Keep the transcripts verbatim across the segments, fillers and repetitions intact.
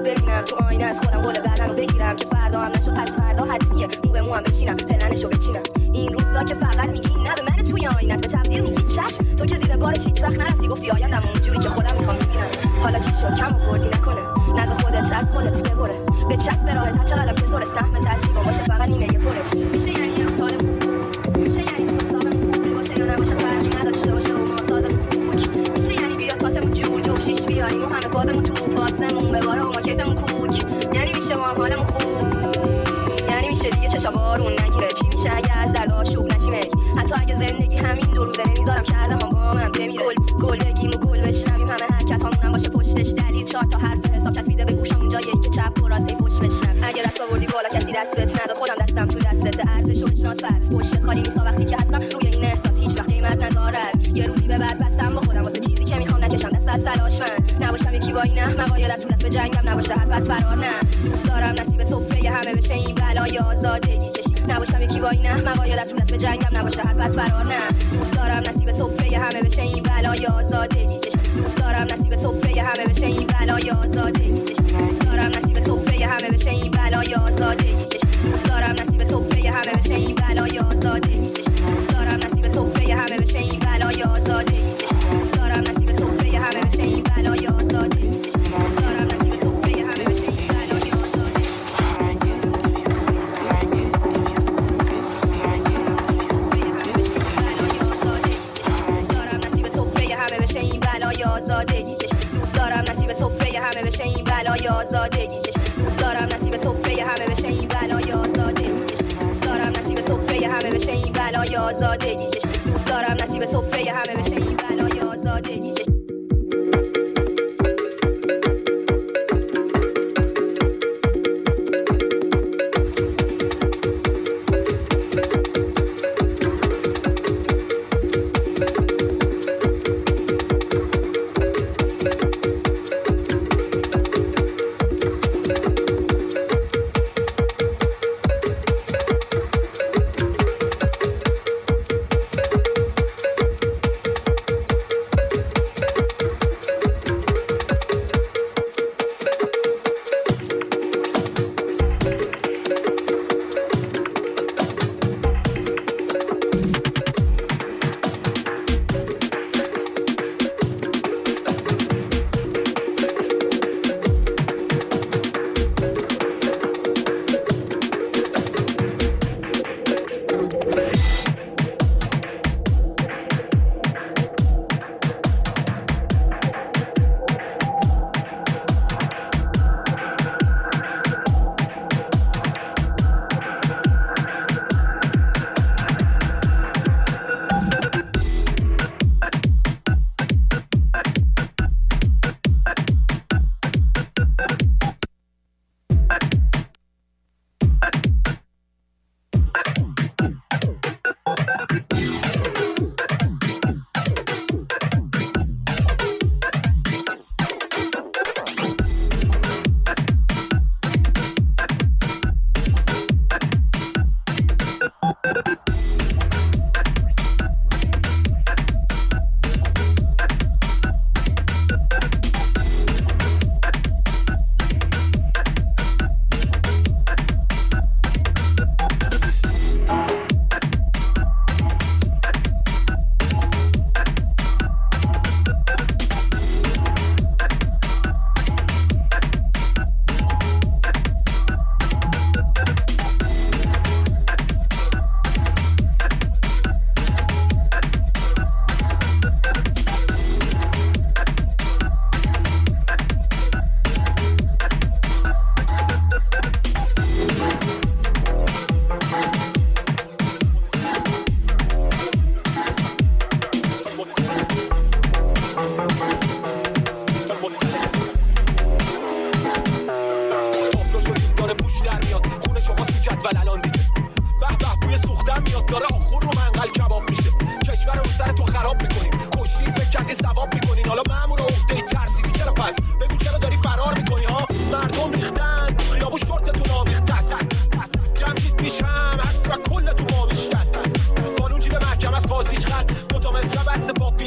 ببینم تو آینه از خودم قول بعدم رو بگیرم که فردا هم نشد پس فردا حتمیه مو به مو هم بچینم پلنشو بچینم این روزا که فقط میگی نه به من توی آینت به تقدیر میگی چشم تو که زیر بارش هیچ وقت نرفتی گفتی آیندم اونجوری که خودم میخوام ببینم حالا چی شد کم آوردی نکنه نز خودت از خودت ببره به چسب راحت هر چقدرم که زور سهم تزریقا باشه فقط نیمه پرش میشه یعنی یه سال میشه یعنی تو حسابم پول باشه یا نباشه فرقی نداشته باشه و ما سازمون کوک میشه یعنی بیا تاسمون جور جو شیش بیاریم و همه فازمون تو پاسمون بباره و ما کیفمون کوک یعنی میشه ما حالمون خوب یعنی میشه دیگه چشا بارون نگیره چی میشه اگه از درد آشوب نشیم حتی اگه زندگی همین دو روزه نمیذارم کردم هم با من بمیره گل گل بگیم و گل بشنویم همه حرکتامون باشه پشتش دلیل چهار تا حرف حساب چسبیده به گوشمون جایی که چپ و راستی فوش بشنم اگه دست آوردی بالا کسی دست بهت نداد خودم دستم تو دستت ارزش و بشناس بس پشت خالی نیستا وقتی که هستم روی این احساس هیچ وقت قیمت ندارد یه روزی به بعد بستم با خودم واسه چیزی که میخوام نکشم دست از تلاش من نباشم یکی با این احمقا یا دست تو دست به جنگم نباشه حرف از فرار نه دوست دارم نصیب سفره همه بشه این بلای آزادگی کشی نباشم یکی با این احمقا یا دست تو دست به جنگم نباشه حرف از فرار نه دوست دارم نصیب سفره همه بشه این بلای آزادگی کشی دوست دارم نصیب سفره همه بشه این بلای آزادگی کشی دوست دارم نصیب سفره همه بشه این بلای آزادگی کشی دوست دارم نصیب سفره همه بشه این بلای آزادگی کشی دوست دارم نصیب سفره همه بشه این بلای آزادگی کشی دوست دارم نصیب سفره همه بشه این بلای آزادگی کشی دوست دارم نصیب سفره همه بشه این بلای آزادگی کشی دوست دارم نصیب سفره همه بشه این بلای آزادگی کشی دوست دارم نصیب سفره همه بشه این بلای آزادگی کشی دوست دارم نصیب سفره همه بشه این بلای آزادگی کشی دوست دارم نصیب سفره همه بشه این بلای آزادگی کشی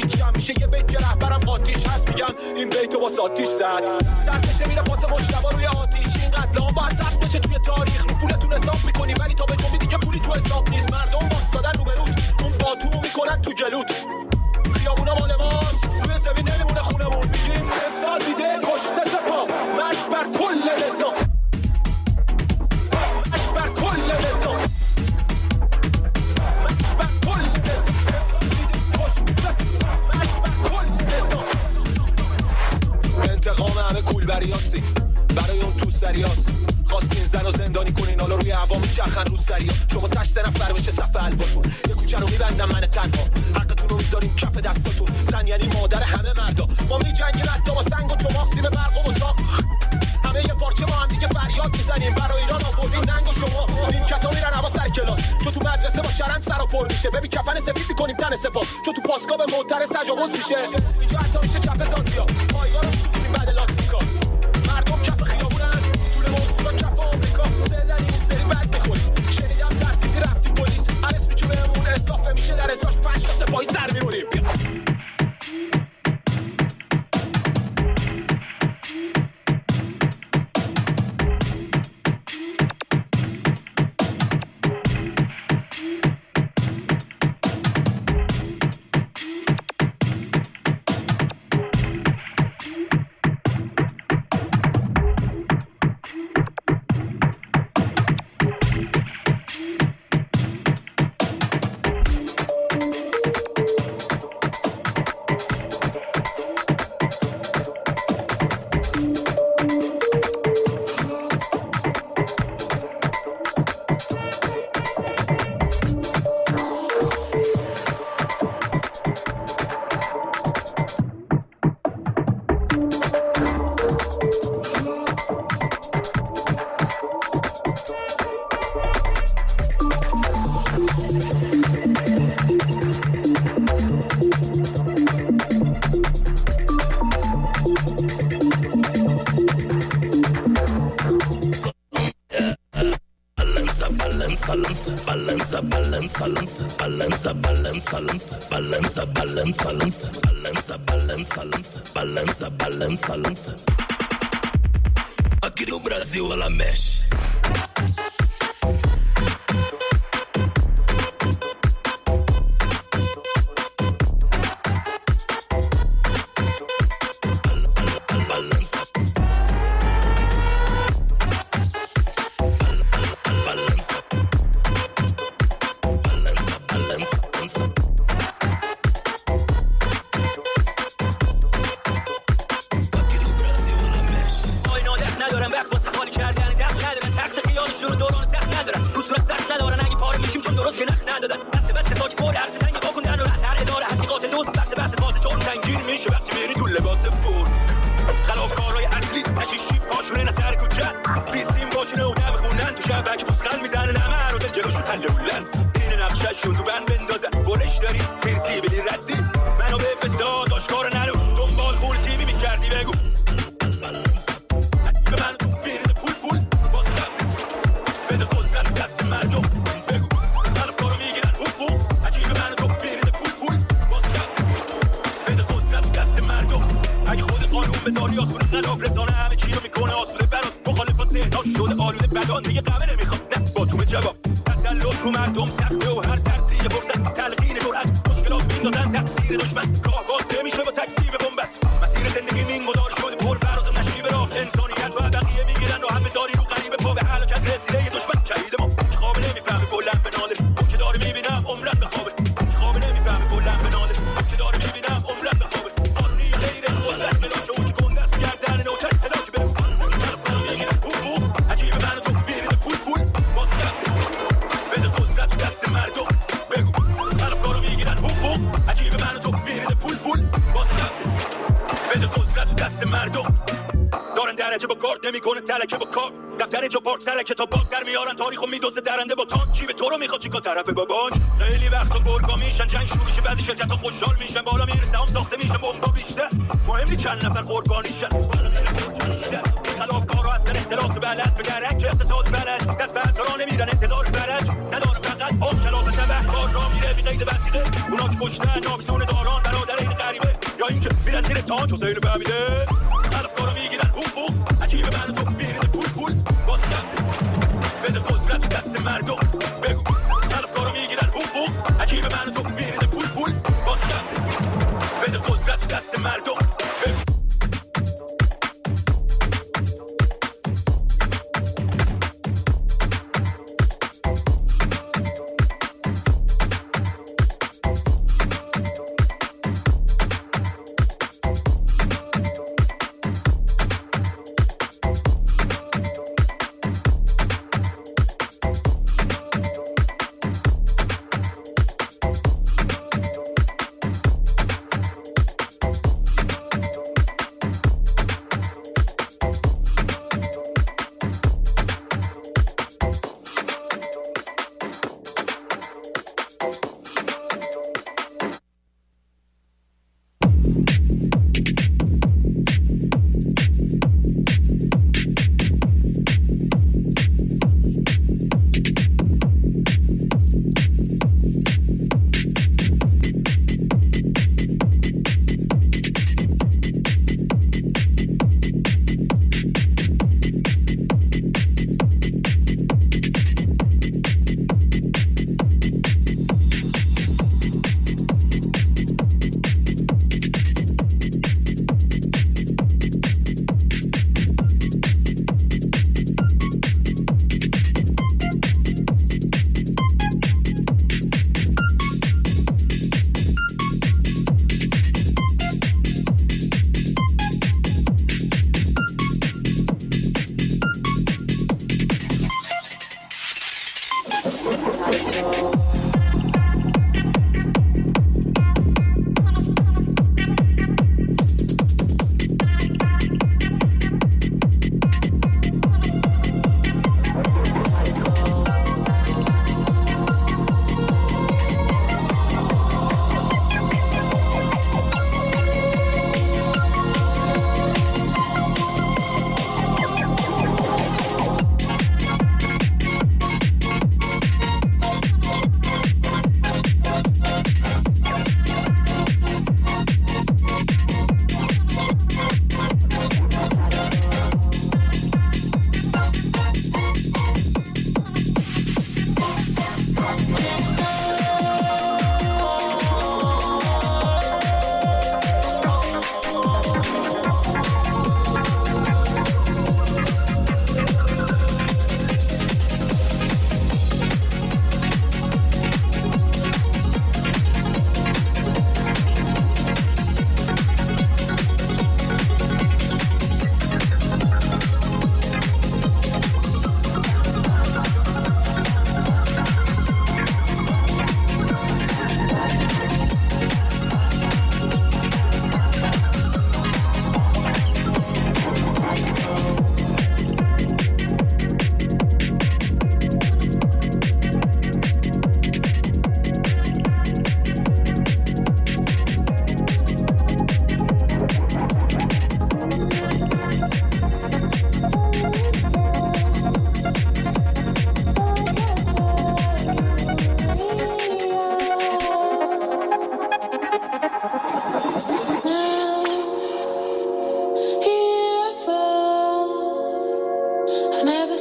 این بیتو با ساتیش زد سرکشه میره پاس مشتبا روی دریاستی برای اون تو سریاست خواستین زن و زندانی کنین حالا روی عوام چرخن رو سریا شما تشت نفر بشه صف الباتون یه کوچه رو میبندم من تنها حقتون رو میذاریم کف دستاتون زن یعنی مادر همه مردا ما میجنگیم حتی با سنگ و چماق زیر برق و مساق همه یه پارچه با هم دیگه فریاد میزنیم برای ایران آوردیم ننگ و شما این کتا میرن هوا سر کلاس چون تو مدرسه با چرند سر و پر میشه ببین کفن سفید میکنیم تن سپاه چون تو پاسگاه به معترض تجاوز میشه اینجا حتی میشه چپ زاندیا پایگاه رو میسوزونیم بعد لاستیکا مردم کف خیابونن طول موضوعا کف آمریکا زدنی این سری بد میخوریم شنیدم ترسیدی رفتی پلیس هر اسمی که بهمون اضافه میشه در ازاش پنج تا سپاهی سر میبریم Aqui no Brasil ela mexe. طرف باباش خیلی وقتا گرگا میشن جنگ شروع شه بعضی شرکت‌ها خوشحال میشن بالا میرسه هم ساخته میشه مهمه بیشتر مهم نیست چند نفر قربانیشن خلافکارا هستن اختلاف بلد بگرک اقتصاد بلد دست به اثرا نمیرن انتظار فرج ندارم فقط آب شلاف تبهکار را میره بی قید وسیقه اونا که کشتن نابسون داران برادر این غریبه یا اینکه میرن زیر تاج حسین فهمیده خلافکارا میگیرن حقوق حقوق عجیبه من تو میریزه پول پول واسه بده قدرت دست مردم بگو خلافکارا میگیرن حقوق عجیبه من تو میریزه پول پول واسه بده قدرت دست مردم بگو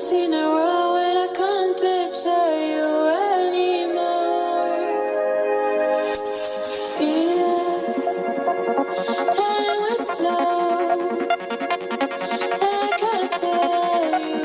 seen a world when I can't picture you anymore. Yeah, time went slow, like I tell you.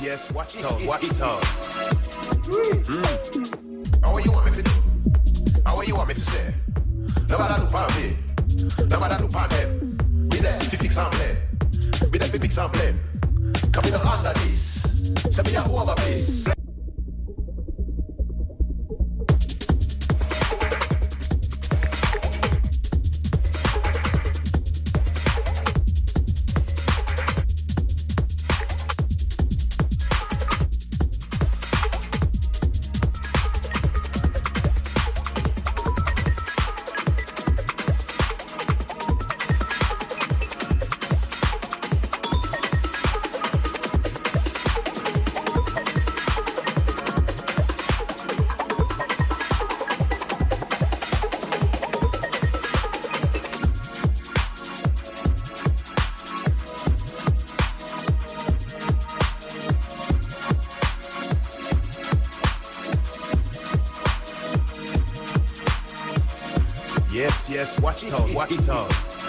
yes, watch it out, watch it out. Mm. How what you want me to do? How what you want me to say? Nobody do pan me. Nobody do pan them. Be there if you fix and blame. Be there if you fix and blame. Come in under this. Say me a over this. Yes, yes, watch it out, watch it out.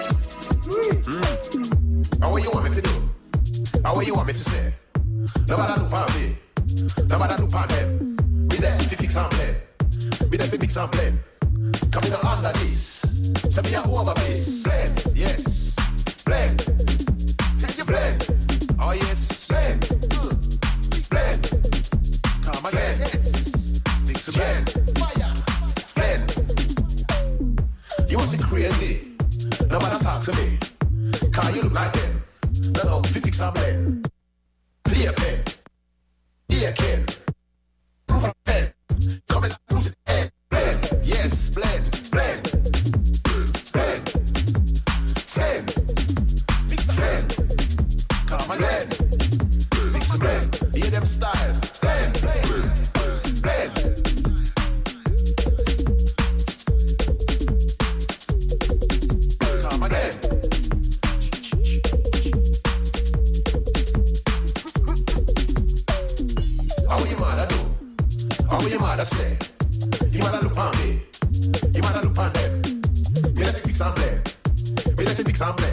Mm. How what you want me to do? How what you want me to say? Nobody do pan me. Nobody do pan them. Be there if you fix and blame. Be there if you mix and blame. Come in under this. Say me a over this. Blend, yes. Blend. Take your blend. Oh yes. Blend. Mm. Blend. Come again. Yes. Mix a blend. Fire. Blend. You want to see crazy? Nobody talk to me. Cause you look like them. No, no, if you fix and blend. Play a pen. Ear ken. Proof of pen. Come and put it in. Blend. Yes, blend. Blend. Blend. Ten. Mix a blend. Come and blend. Mix a blend. Hear them style. Blend.